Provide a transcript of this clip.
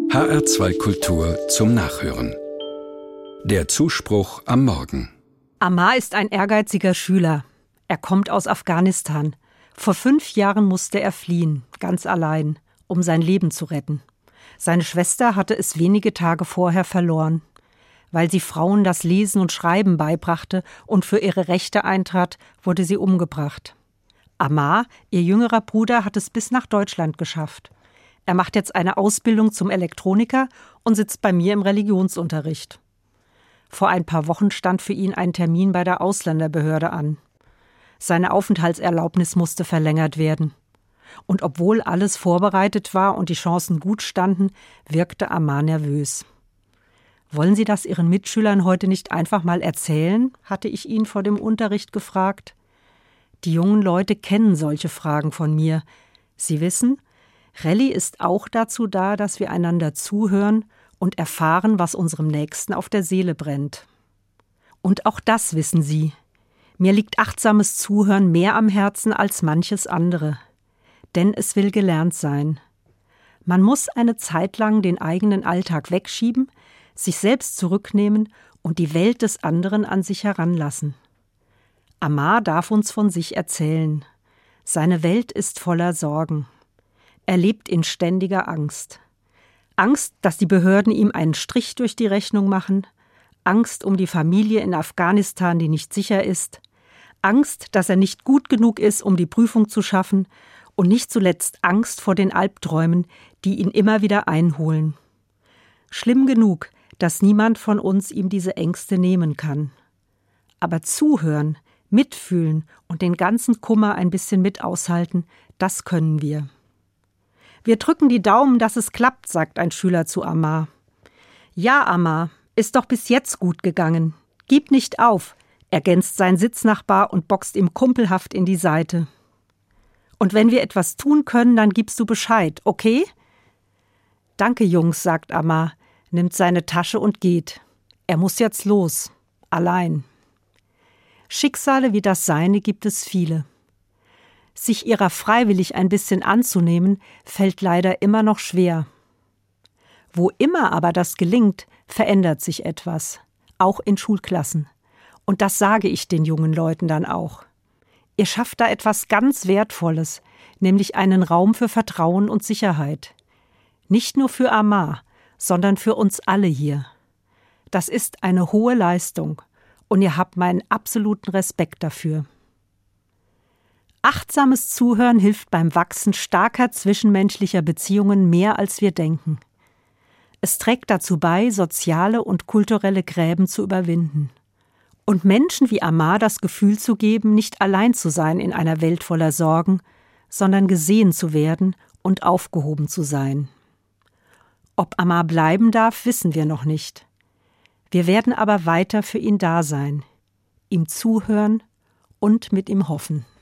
HR2 Kultur zum Nachhören. Der Zuspruch am Morgen. Ammar ist ein ehrgeiziger Schüler. Er kommt aus Afghanistan. Vor 5 Jahren musste er fliehen, ganz allein, um sein Leben zu retten. Seine Schwester hatte es wenige Tage vorher verloren. Weil sie Frauen das Lesen und Schreiben beibrachte und für ihre Rechte eintrat, wurde sie umgebracht. Ammar, ihr jüngerer Bruder, hat es bis nach Deutschland geschafft. Er macht jetzt eine Ausbildung zum Elektroniker und sitzt bei mir im Religionsunterricht. Vor ein paar Wochen stand für ihn ein Termin bei der Ausländerbehörde an. Seine Aufenthaltserlaubnis musste verlängert werden. Und obwohl alles vorbereitet war und die Chancen gut standen, wirkte Ammar nervös. »Wollen Sie das Ihren Mitschülern heute nicht einfach mal erzählen?« hatte ich ihn vor dem Unterricht gefragt. Die jungen Leute kennen solche Fragen von mir. Sie wissen, Rallye ist auch dazu da, dass wir einander zuhören und erfahren, was unserem Nächsten auf der Seele brennt. Und auch das wissen Sie. Mir liegt achtsames Zuhören mehr am Herzen als manches andere. Denn es will gelernt sein. Man muss eine Zeit lang den eigenen Alltag wegschieben, sich selbst zurücknehmen und die Welt des anderen an sich heranlassen. Ammar darf uns von sich erzählen. Seine Welt ist voller Sorgen. Er lebt in ständiger Angst. Angst, dass die Behörden ihm einen Strich durch die Rechnung machen. Angst um die Familie in Afghanistan, die nicht sicher ist. Angst, dass er nicht gut genug ist, um die Prüfung zu schaffen. Und nicht zuletzt Angst vor den Albträumen, die ihn immer wieder einholen. Schlimm genug, dass niemand von uns ihm diese Ängste nehmen kann. Aber zuhören, mitfühlen und den ganzen Kummer ein bisschen mit aushalten, das können wir. »Wir drücken die Daumen, dass es klappt«, sagt ein Schüler zu Ammar. »Ja, Ammar, ist doch bis jetzt gut gegangen. Gib nicht auf«, ergänzt sein Sitznachbar und boxt ihm kumpelhaft in die Seite. »Und wenn wir etwas tun können, dann gibst du Bescheid, okay?« »Danke, Jungs«, sagt Ammar, nimmt seine Tasche und geht. Er muss jetzt los, allein. Schicksale wie das seine gibt es viele. Sich ihrer freiwillig ein bisschen anzunehmen, fällt leider immer noch schwer. Wo immer aber das gelingt, verändert sich etwas, auch in Schulklassen. Und das sage ich den jungen Leuten dann auch. Ihr schafft da etwas ganz Wertvolles, nämlich einen Raum für Vertrauen und Sicherheit. Nicht nur für Ammar, sondern für uns alle hier. Das ist eine hohe Leistung und ihr habt meinen absoluten Respekt dafür. Achtsames Zuhören hilft beim Wachsen starker zwischenmenschlicher Beziehungen mehr, als wir denken. Es trägt dazu bei, soziale und kulturelle Gräben zu überwinden. Und Menschen wie Ammar das Gefühl zu geben, nicht allein zu sein in einer Welt voller Sorgen, sondern gesehen zu werden und aufgehoben zu sein. Ob Ammar bleiben darf, wissen wir noch nicht. Wir werden aber weiter für ihn da sein, ihm zuhören und mit ihm hoffen.